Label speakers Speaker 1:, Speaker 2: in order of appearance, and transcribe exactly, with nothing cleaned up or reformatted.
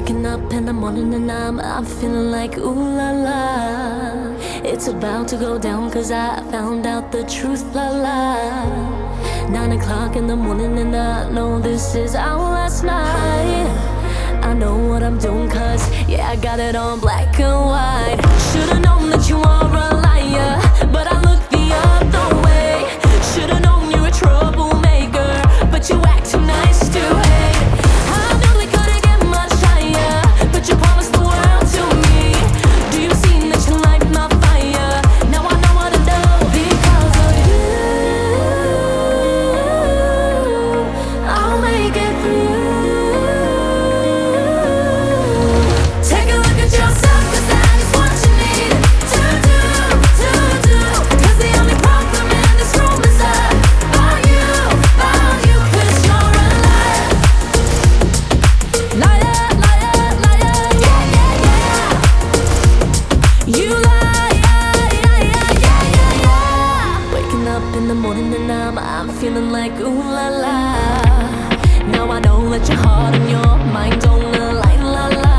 Speaker 1: Waking up in the morning and I'm, I'm feeling like ooh la la. It's about to go down cause I found out the truth, la la. Nine o'clock in the morning and I know this is our last night. I know what I'm doing cause yeah, I got it on black and white. Should've known that you are a liar, but I look the other way. Should've known you're a troublemaker, but you act too nice to hate. I knew we couldn't get much higher, but you promised the world to me. Do you see that you light my fire? Now I know what to do because of you. I'll make it through. Take a look at yourself cause that is what you need to do, to do. Cause the only problem in this room is that about you, about you. Cause you're a liar. Liar, liar, liar, yeah, yeah, yeah. You lie, yeah, yeah, yeah, yeah, yeah, yeah. Waking up in the morning and I'm, I'm feeling like ooh la la. Now I know that your heart and your mind don't align, la la.